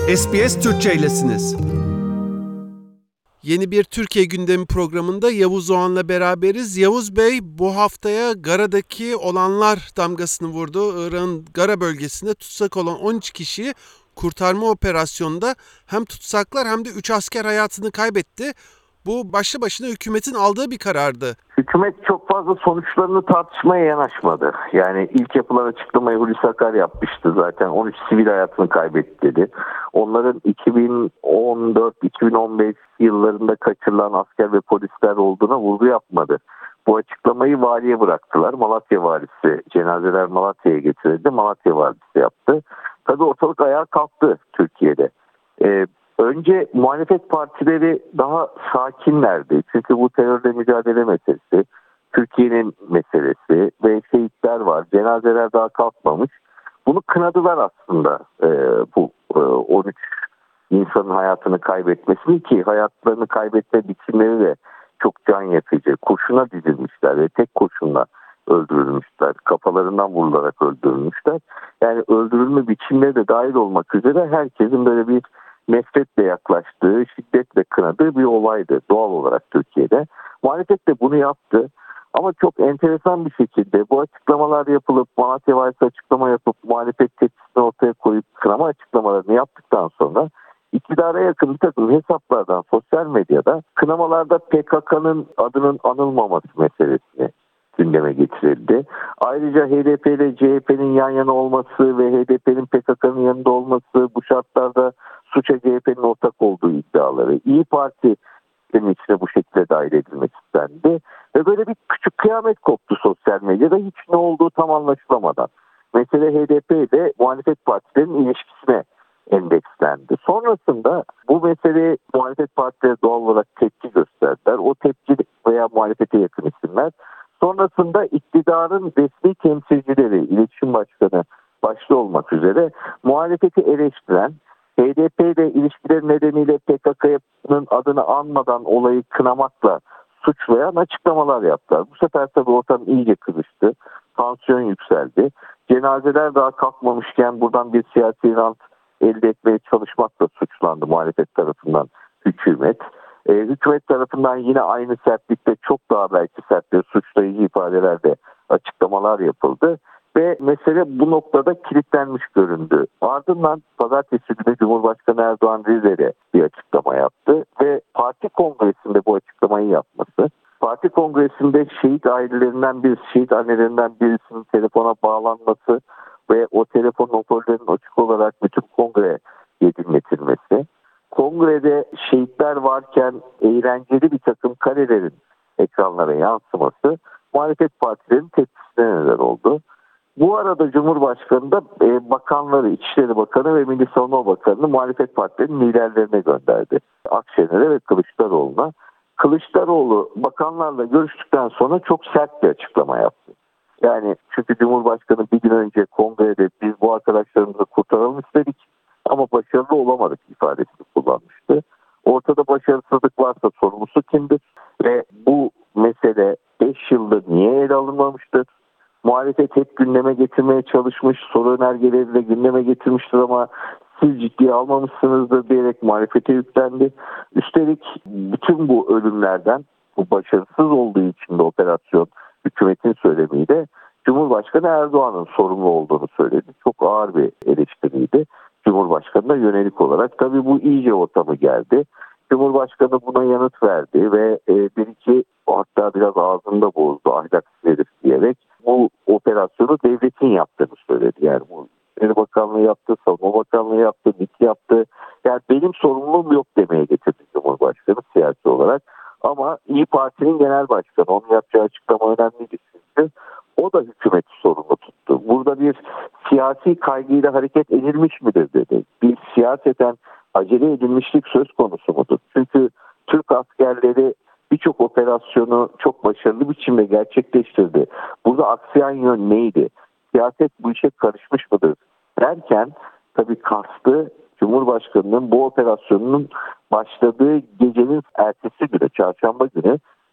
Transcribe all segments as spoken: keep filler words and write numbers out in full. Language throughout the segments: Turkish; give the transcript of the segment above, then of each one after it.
S B S Türkçe'ylesiniz. Yeni bir Türkiye gündemi programında Yavuz Oğan'la beraberiz. Yavuz Bey, bu haftaya Gara'daki olanlar damgasını vurdu. Irak'ın Gara bölgesinde tutsak olan on üç kişiyi kurtarma operasyonunda hem tutsaklar hem de üç asker hayatını kaybetti. Bu başlı başına hükümetin aldığı bir karardı. Hükümet çok fazla sonuçlarını tartışmaya yanaşmadı. Yani ilk yapılan açıklamayı Hulusi Akar yapmıştı zaten. on üç sivil hayatını kaybetti dedi. Onların iki bin on dört iki bin on beş yıllarında kaçırılan asker ve polisler olduğuna vurgu yapmadı. Bu açıklamayı valiye bıraktılar. Malatya valisi, cenazeler Malatya'ya getirildi. Malatya valisi yaptı. Tabii ortalık ayağa kalktı Türkiye'de. Ee, Önce muhalefet partileri daha sakinlerdi. Çünkü bu terörle mücadele meselesi, Türkiye'nin meselesi ve şehitler var. Cenazeler daha kalkmamış. Bunu kınadılar aslında e, bu e, on üç insanın hayatını kaybetmesini, ki hayatlarını kaybetme biçimleri de çok can yakıcı. Kurşuna dizilmişler ve tek kurşunla öldürülmüşler. Kafalarından vurularak öldürülmüşler. Yani öldürülme biçimleri de dahil olmak üzere herkesin böyle bir nefretle yaklaştığı, şiddetle kınadığı bir olaydı doğal olarak Türkiye'de. Muhalefet de bunu yaptı. Ama çok enteresan bir şekilde bu açıklamalar yapılıp, Malatya Valisi açıklama yapıp, muhalefet tepkisini ortaya koyup kınama açıklamalarını yaptıktan sonra iktidara yakın bir takım hesaplardan sosyal medyada kınamalarda P K K'nın adının anılmaması meselesini gündeme getirildi. Ayrıca H D P ile C H P'nin yan yana olması ve H D P'nin P K K'nın yanında olması, bu şartlarda suça C H P'nin ortak olduğu iddiaları, İYİ Parti'nin içine bu şekilde dahil edilmek istendi. Ve böyle bir küçük kıyamet koptu sosyal medyada, hiç ne olduğu tam anlaşılamadan. Mesele H D P ile muhalefet partilerinin ilişkisine endekslendi. Sonrasında bu mesele muhalefet partileri doğal olarak tepki gösterdiler. O tepki veya muhalefete yakın isimler sonrasında iktidarın resmi temsilcileri, iletişim başkanı başta olmak üzere muhalefeti eleştiren, H D P ile ilişkileri nedeniyle P K K'nın adını anmadan olayı kınamakla suçlayan açıklamalar yaptılar. Bu sefer tabii ortam iyice kızıştı. Tansiyon yükseldi. Cenazeler daha kalkmamışken buradan bir siyasi rant elde etmeye çalışmakla suçlandı muhalefet tarafından hükümet. Ee, hükümet tarafından yine aynı sertlikte, çok daha belki sert ve suçlayıcı ifadelerde açıklamalar yapıldı. Ve mesele bu noktada kilitlenmiş göründü. Ardından pazartesi günü Cumhurbaşkanı Erdoğan Rize'de bir açıklama yaptı ve parti kongresinde bu açıklamayı yapması, parti kongresinde şehit ailelerinden birisi, şehit annelerinden birisinin telefona bağlanması ve o telefon hoparlörünün açık olarak bütün kongreye dinletilmesi, kongrede şehitler varken eğlenceli bir takım karelerin ekranlara yansıması muhalefet partilerinin tepkisine neden oldu. Bu arada Cumhurbaşkanı da e, bakanları, İçişleri Bakanı ve Milli Savunma Bakanı'nı muhalefet partilerinin liderlerine gönderdi. Akşener'e ve Kılıçdaroğlu'na. Kılıçdaroğlu bakanlarla görüştükten sonra çok sert bir açıklama yaptı. Yani çünkü Cumhurbaşkanı bir gün önce kongrede biz bu arkadaşlarımızı kurtaralım istedik ama başarılı olamadık ifadesini kullanmıştı. Ortada başarısızlık varsa sorumlusu kimdir? Ve bu mesele beş yıldır niye ele alınmamıştır? Muhalefet hep gündeme getirmeye çalışmış, soru önergeleriyle gündeme getirmiştir ama siz ciddiye almamışsınızdır diyerek muhalefete yüklendi. Üstelik bütün bu ölümlerden, bu başarısız olduğu için de operasyon, hükümetin söylemiyle Cumhurbaşkanı Erdoğan'ın sorumlu olduğunu söyledi. Çok ağır bir eleştiriydi Cumhurbaşkanı'na yönelik olarak. Tabii bu iyice ortamı geldi. Cumhurbaşkanı buna yanıt verdi ve e, bir iki, hatta biraz ağzında bozdu, ahlaksız herif diyerek bu operasyonu devletin yaptığını söyledi. Yani bu İçişleri Bakanlığı yaptı, Savunma Bakanlığı yaptı, M İ T yaptı. Yani benim sorumluluğum yok demeye getirdi Cumhurbaşkanı siyasi olarak. Ama İYİ Parti'nin genel başkanı, onun yapacağı açıklama önemliydi çünkü. O da hükümeti sorumlu tuttu. Burada bir siyasi kaygıyla hareket edilmiş midir dedi. Bir siyaseten acele edilmişlik söz konusu mudur? Çünkü Türk askerleri birçok operasyonu çok başarılı biçimde gerçekleştirdi. Burada aksayan yön neydi? Siyaset bu işe karışmış mıdır? Derken tabii Kars'ta Cumhurbaşkanı'nın bu operasyonun başladığı gecenin ertesi günü, çarşamba günü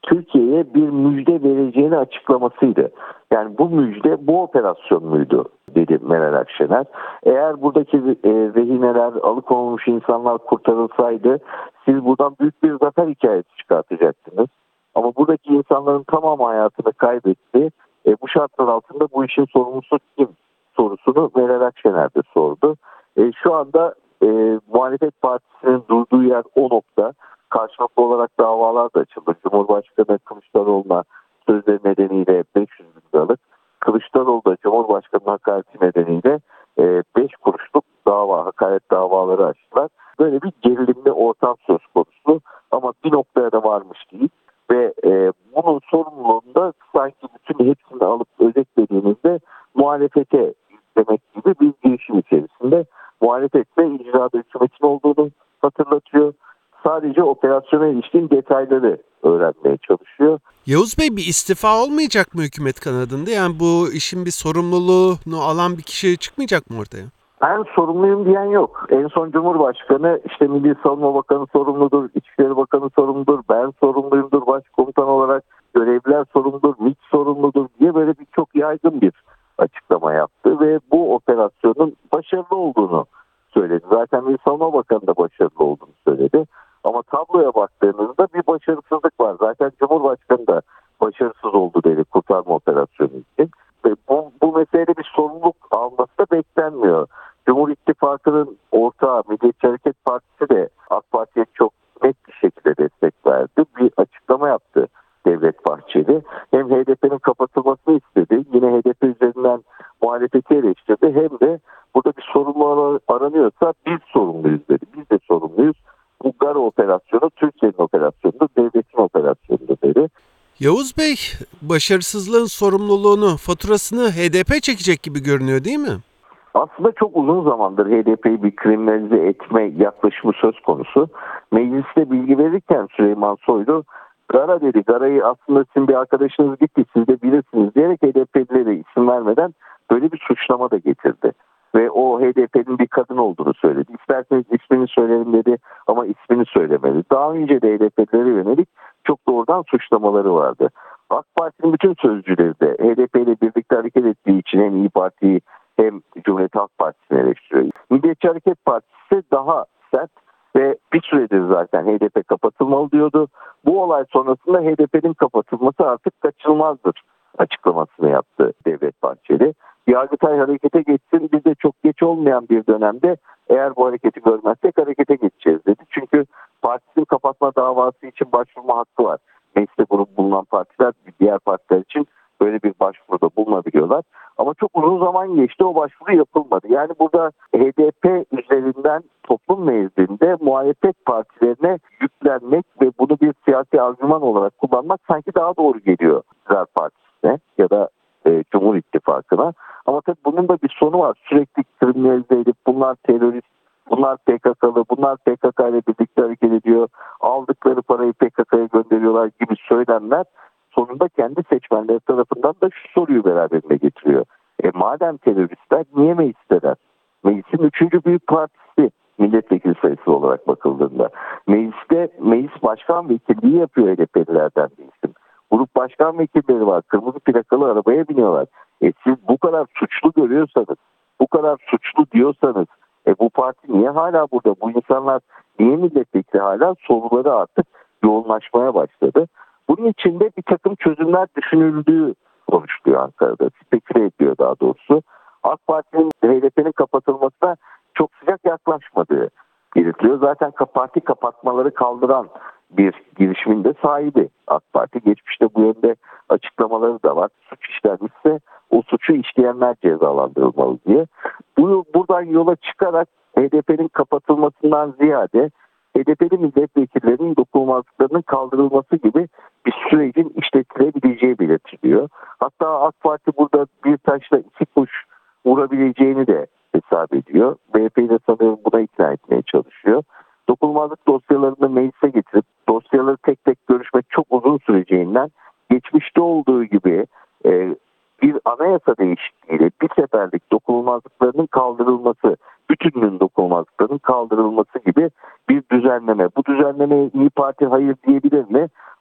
Türkiye'ye bir müjde vereceğini açıklamasıydı. Yani bu müjde bu operasyon muydu dedi Meral Akşener. Eğer buradaki e, rehineler, alıkonulmuş insanlar kurtarılsaydı siz buradan büyük bir zafer hikayesi çıkartacaktınız. Ama buradaki insanların tamamı hayatını kaybetti. E, bu şartlar altında bu işin sorumlusu kim sorusunu Meral Akşener de sordu. E, şu anda e, muhalefet partisinin durduğu yer o nokta. Karşılıklı olarak davalar da açıldı. Cumhurbaşkanı Kılıçdaroğlu'na sözleri nedeniyle beş yüz bin liralık, Kılıçdaroğlu da Cumhurbaşkanı hakareti nedeniyle beş kuruşluk dava, hakaret davaları açtılar. Böyle bir gerilimli ortam söz konusu ama bir noktaya da varmış değil ve e, bunun sorumluluğunda sanki bütün hepsini alıp özetlediğimizde muhalefete yüklemek gibi bir girişim içerisinde. Muhalefetle icrada hükümetin olduğunu hatırlatıyor. Sadece operasyona ilişkin detayları öğrenmeye çalışıyor. Yavuz Bey, bir istifa olmayacak mı hükümet kanadında? Yani bu işin bir sorumluluğunu alan bir kişi çıkmayacak mı ortaya? Ben sorumluyum diyen yok. En son Cumhurbaşkanı işte Milli Savunma Bakanı sorumludur, İçişleri Bakanı sorumludur, ben sorumluyumdur, başkomutan olarak görevliler sorumludur, MİT sorumludur diye böyle bir çok yaygın bir açıklama yaptı ve bu operasyonun başarılı olduğunu söyledi. Zaten Milli Savunma Bakanı da başarılı olduğunu söyledi. Ama tabloya baktığınızda bir başarısızlık var. Zaten Cumhurbaşkanı da başarısız oldu dedi kurtarma operasyonu için. Ve bu, bu meselede bir sorumluluk alması da beklenmiyor. Cumhur İttifakı'nın ortağı Milliyetçi Hareket Partisi de AK Parti'ye çok net bir şekilde destek verdi. Bir açıklama yaptı Devlet Bahçeli. Hem H D P'nin kapatılmasını istedi. Yine H D P üzerinden muhalefeti eleştirdi. Hem de burada bir sorumlu aranıyorsa biz sorumluyuz dedi. Biz de sorumluyuz. Bu Gara operasyonu Türkiye'nin operasyonudur, devletin operasyonudur dedi. Yavuz Bey, başarısızlığın sorumluluğunu, faturasını H D P çekecek gibi görünüyor değil mi? Aslında çok uzun zamandır H D P'yi bir kriminalize etme yaklaşımı söz konusu. Mecliste bilgi verirken Süleyman Soylu, Gara dedi, Gara'yı aslında sizin bir arkadaşınız gitti, siz de bilirsiniz diyerek H D P'lilere isim vermeden böyle bir suçlama da getirdi. Ve o H D P'nin bir kadın olduğunu söyledi. İsterseniz ismini söylerim dedi ama ismini söylemedi. Daha önce de H D P'lilere yönelik çok doğrudan suçlamaları vardı. AK Parti'nin bütün sözcüleri de H D P ile birlikte hareket ettiği için hem İYİ Parti'yi hem Cumhuriyet Halk Partisi'ni eleştiriyor. Milliyetçi Hareket Partisi daha sert ve bir süredir zaten H D P kapatılmalı diyordu. Bu olay sonrasında H D P'nin kapatılması artık kaçınılmazdır açıklamasını yaptı Devlet Bahçeli. Yargıtay harekete geçsin, biz de çok geç olmayan bir dönemde eğer bu hareketi görmezsek harekete geçeceğiz dedi. Çünkü partisinin kapatma davası için başvurma hakkı var. Mecliste grup bulunan partiler diğer partiler için böyle bir başvuruda bulunabiliyorlar. Ama çok uzun zaman geçti, o başvuru yapılmadı. Yani burada H D P üzerinden toplum nezdinde muhalefet partilerine yüklenmek ve bunu bir siyasi argüman olarak kullanmak sanki daha doğru geliyor İktidar Partisi'ne ya da e, Cumhur İttifakı'na. Ama tabii bunun da bir sonu var. Sürekli kriminalize edip bunlar terörist, bunlar P K K'lı, bunlar P K K ile birlikte hareket ediyor, aldıkları parayı P K K'ya gönderiyorlar gibi söylemler sonunda kendi seçmenleri tarafından da şu soruyu beraberinde getiriyor. E madem teröristler niye meclisteler? Meclisin üçüncü büyük partisi milletvekili sayısı olarak bakıldığında. Mecliste meclis başkan vekilliği yapıyor H D P'lilerden bir isim. Grup başkan vekilleri var. Kırmızı plakalı arabaya biniyorlar. E siz bu kadar suçlu görüyorsanız, bu kadar suçlu diyorsanız e bu parti niye hala burada? Bu insanlar niye milletvekili hala? Soruları artık yoğunlaşmaya başladı. Bunun içinde bir takım çözümler düşünüldüğü konuşuluyor Ankara'da. Speküle ediyor daha doğrusu. AK Parti'nin H D P'nin kapatılmasına çok sıcak yaklaşmadığı belirtiliyor. Zaten parti kapatmaları kaldıran bir girişimin de sahibi AK Parti. Geçmişte bu yönde açıklamaları da var. Suç işlenmişse o suçu işleyenler cezalandırılmalı diye. Bu, buradan yola çıkarak H D P'nin kapatılmasından ziyade H D P'li milletvekillerinin dokunulmazlıklarının kaldırılması gibi bir sürecin işletilebileceği belirtiliyor. Hatta AK Parti burada bir taşla iki kuş vurabileceğini de hesap ediyor. B H P'yi de sanıyorum buna ikna etmeye çalışıyor. Dokunulmazlık dosyalarını meclise getirip dosyaları tek tek görüşmek çok uzun süreceğinden geçmişte olduğu gibi e, bir anayasa değişikliğiyle bir seferlik dokunulmazlıklarının kaldırılması, bütününün dokunulmazlıklarının kaldırılması gibi bir düzenleme. Bu düzenlemeye İYİ Parti hayır diyebilir mi?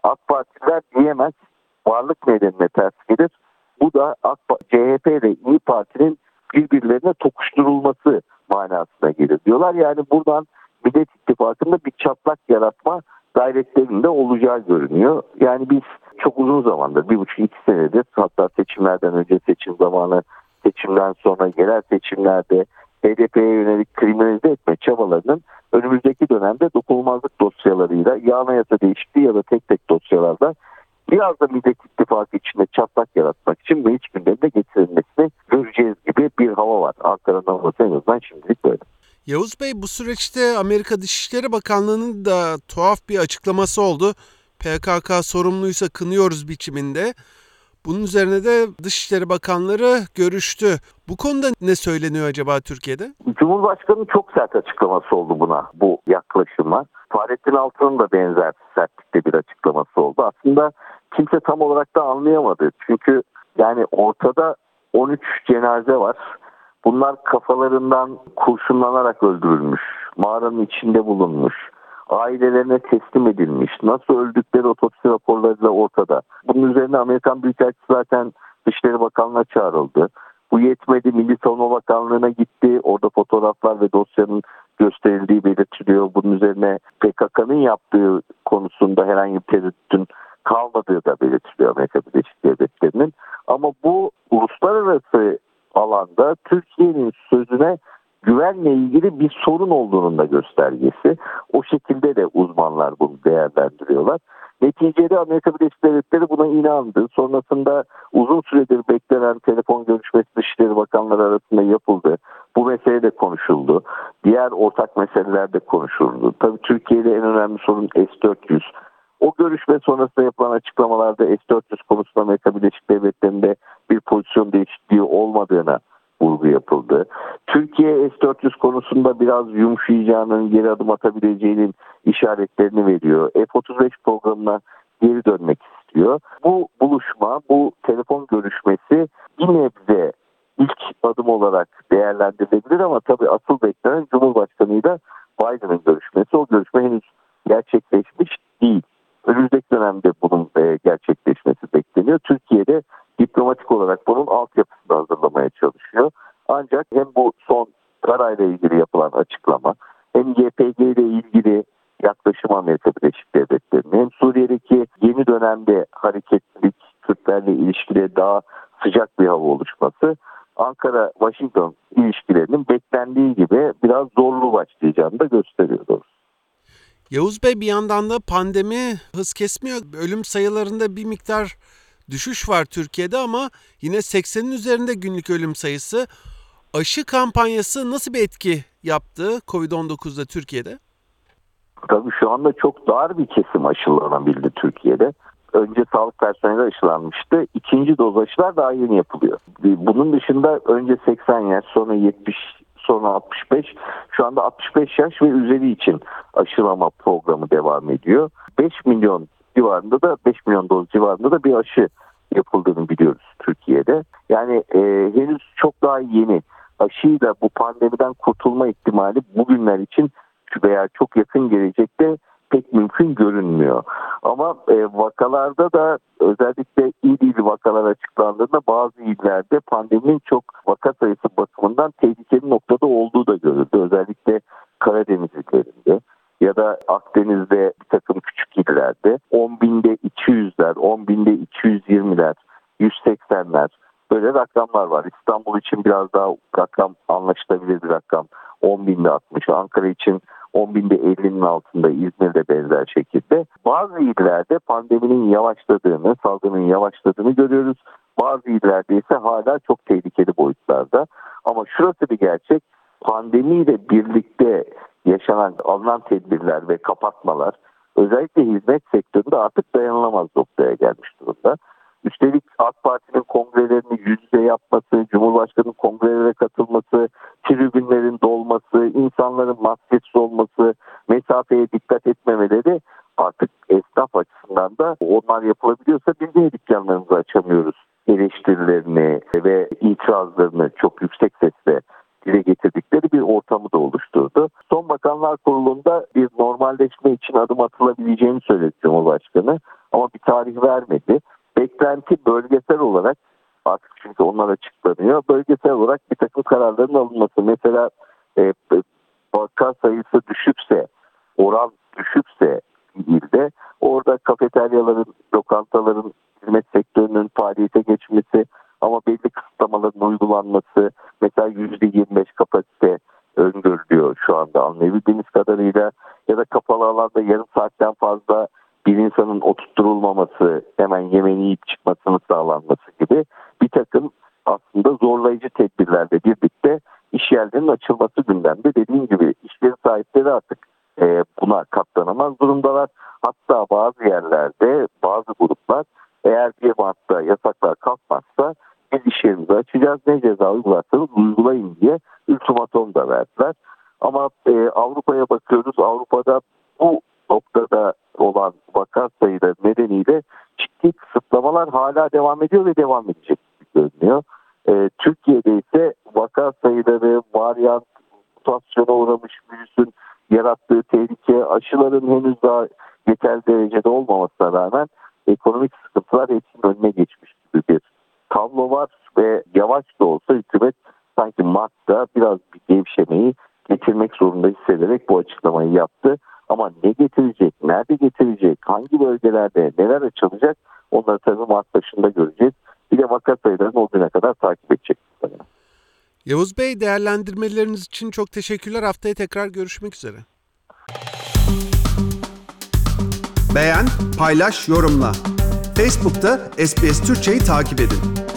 AK Partililer diyemez. Varlık nedenine ters gelir. Bu da AK C H P ile İYİ Parti'nin birbirlerine tokuşturulması manasına gelir diyorlar. Yani buradan Millet İttifakı'nda bir çatlak yaratma gayretlerinde olacağı görünüyor. Yani biz çok uzun zamandır, bir buçuk iki senedir, hatta seçimlerden önce, seçim zamanı, seçimden sonra genel seçimlerde H D P'ye yönelik kriminalize etme çabalarının önümüzdeki dönemde dokunulmazlık dosyalarıyla ya anayasa değişikliği ya da tek tek dosyalarda biraz da Millet İttifakı içinde çatlak yaratmak için meclis gündemine getirilmesini göreceğiz gibi bir hava var. Ankara'nın havası en azından şimdilik böyle. Yavuz Bey, bu süreçte Amerika Dışişleri Bakanlığı'nın da tuhaf bir açıklaması oldu. P K K sorumluysa kınıyoruz biçiminde. Bunun üzerine de Dışişleri Bakanları görüştü. Bu konuda ne söyleniyor acaba Türkiye'de? Cumhurbaşkanı'nın çok sert açıklaması oldu buna, bu yaklaşıma. Fahrettin Altun'un da benzer sertlikte bir açıklaması oldu. Aslında kimse tam olarak da anlayamadı. Çünkü yani ortada on üç cenaze var. Bunlar kafalarından kurşunlanarak öldürülmüş, mağaranın içinde bulunmuş, ailelerine teslim edilmiş, nasıl öldükleri otopsi raporlarıyla ortada. Bunun üzerine Amerikan Büyükelçisi zaten Dışişleri Bakanlığı'na çağrıldı. Bu yetmedi, Milli Savunma Bakanlığı'na gitti. Orada fotoğraflar ve dosyanın gösterildiği belirtiliyor. Bunun üzerine P K K'nın yaptığı konusunda herhangi bir tereddütün kalmadığı da belirtiliyor Amerika Birleşik Devletleri'nin. Ama bu uluslararası alanda Türkiye'nin sözüne güvenle ilgili bir sorun olduğunun da göstergesi. O şekilde de uzmanlar bunu değerlendiriyorlar. Neticede Amerika Birleşik Devletleri buna inandı. Sonrasında uzun süredir beklenen telefon görüşmesi Dışişleri Bakanları arasında yapıldı. Bu mesele de konuşuldu. Diğer ortak meseleler de konuşuldu. Tabii Türkiye'de en önemli sorun S dört yüz. O görüşme sonrasında yapılan açıklamalarda S dört yüz konusunda Amerika Birleşik Devletleri'nde bir pozisyon değişikliği olmadığına vurgu yapıldı. Türkiye S dört yüz konusunda biraz yumuşayacağının, geri adım atabileceğinin işaretlerini veriyor. F otuz beş programına geri dönmek istiyor. Bu buluşma, bu telefon görüşmesi bir nebze ilk adım olarak değerlendirilebilir ama tabii asıl beklenen Cumhurbaşkanı'yla Biden'ın görüşmesi. O görüşme henüz gerçekleşmiş değil. Önümüzdeki dönemde bunun gerçekleşmesi bekleniyor. Türkiye'de diplomatik olarak bunun altyapısını hazırlamaya çalışıyor. Ancak hem bu son Karay'la ilgili yapılan açıklama, hem Y P G ile ilgili yaklaşım Amerika Birleşik Devletleri'nin, hem Suriye'deki yeni dönemde hareketlilik, Kürtlerle ilişkileri daha sıcak bir hava oluşması, Ankara-Washington ilişkilerinin beklendiği gibi biraz zorlu başlayacağını da gösteriyor doğrusu. Yavuz Bey, bir yandan da pandemi hız kesmiyor. Ölüm sayılarında bir miktar düşüş var Türkiye'de ama yine seksenin üzerinde günlük ölüm sayısı. Aşı kampanyası nasıl bir etki yaptı kovid on dokuzda Türkiye'de? Tabii şu anda çok dar bir kesim aşılanabildi Türkiye'de. Önce sağlık personeli aşılanmıştı. İkinci doz aşılar daha yeni yapılıyor. Bunun dışında önce seksen yaş, sonra yetmiş, sonra altmış beş, şu anda altmış beş yaş ve üzeri için aşılama programı devam ediyor. beş milyon civarında da beş milyon doz civarında da bir aşı yapıldığını biliyoruz Türkiye'de. Yani e, henüz çok daha yeni. Aşıyla bu pandemiden kurtulma ihtimali bugünler için veya çok yakın gelecekte pek mümkün görünmüyor. Ama e, vakalarda da özellikle il il vakalar açıklandığında bazı illerde pandeminin çok vaka sayısı bakımından tehlikeli noktada olduğu da görüldü. Özellikle Karadeniz illerinde ya da Akdeniz'de bir takım küçük illerde on binde iki yüzler, on binde iki yüz yirmiler, yüz seksenler böyle rakamlar var. İstanbul için biraz daha rakam anlaşılabilir bir rakam. on binde altmış, Ankara için on binde ellinin altında, İzmir'de benzer şekilde. Bazı illerde pandeminin yavaşladığını, salgının yavaşladığını görüyoruz. Bazı illerde ise hala çok tehlikeli boyutlarda. Ama şurası bir gerçek, pandemiyle birlikte yaşanan, alınan tedbirler ve kapatmalar özellikle hizmet sektöründe artık dayanılamaz noktaya gelmiş durumda. Üstelik AK Parti'nin kongrelerini yüz yüze yapması, Cumhurbaşkanı'nın kongrelere katılması, tribünlerin dolması, insanların maskesiz olması, mesafeye dikkat etmemeleri artık esnaf açısından da onlar yapılabiliyorsa biz niye dükkanlarımızı açamıyoruz eleştirilerini ve itirazlarını çok yüksek sesle dile getirdikleri bir ortamı da oluşturdu. Son Bakanlar Kurulu'nda bir normalleşme için adım atılabileceğini söyledi Cumhurbaşkanı. ama bir tarih vermedi. Beklenti bölgesel olarak, artık çünkü onlar açıklanıyor, bölgesel olarak bir takım kararların alınması. Mesela e, vaka sayısı düşükse, oran düşükse bir ilde, orada kafeteryaların, lokantaların, hizmet sektörünün faaliyete geçmesi ama belli kısıtlamaların uygulanması, mesela yüzde yirmi beş kapasite öngörülüyor şu anda anlayabildiğimiz kadarıyla, ya da kapalı alanda yarım saatten fazla bir insanın oturtturulmaması, hemen yemeğini yiyip çıkmasının sağlanması gibi bir takım aslında zorlayıcı tedbirlerle birlikte iş yerlerinin açılması gündemde. Dediğim gibi işlerin sahipleri artık e, buna katlanamaz durumdalar. Hatta bazı yerlerde bazı gruplar, eğer bir Mart'ta yasaklar kalkmazsa biz iş yerimizi açacağız, ne ceza uygularsanız uygulayın diye ultimatom da verdiler. Ama e, Avrupa'ya bakıyoruz. Avrupa'da bu noktada olan vaka sayıları nedeniyle ciddi kısıtlamalar hala devam ediyor ve devam edecek gibi görünüyor. E, Türkiye'de ise vaka sayıları, varyant, mutasyona uğramış virüsün yarattığı tehlike, aşıların henüz daha yeterli derecede olmamasına rağmen ekonomik sıkıntılar hepsinin önüne geçmiş gibi bir tablo var ve yavaş da olsa hükümet sanki Mart'ta biraz bir gevşemeyi getirmek zorunda hissederek bu açıklamayı yaptı. Ama ne getirecek, nerede getirecek, hangi bölgelerde neler açılacak, onları tabii Mart başında göreceğiz. Bir de vaka sayılarını o güne kadar takip edecek. Yavuz Bey, değerlendirmeleriniz için çok teşekkürler. Haftaya tekrar görüşmek üzere. Beğen, paylaş, yorumla. Facebook'ta S B S Türkçe'yi takip edin.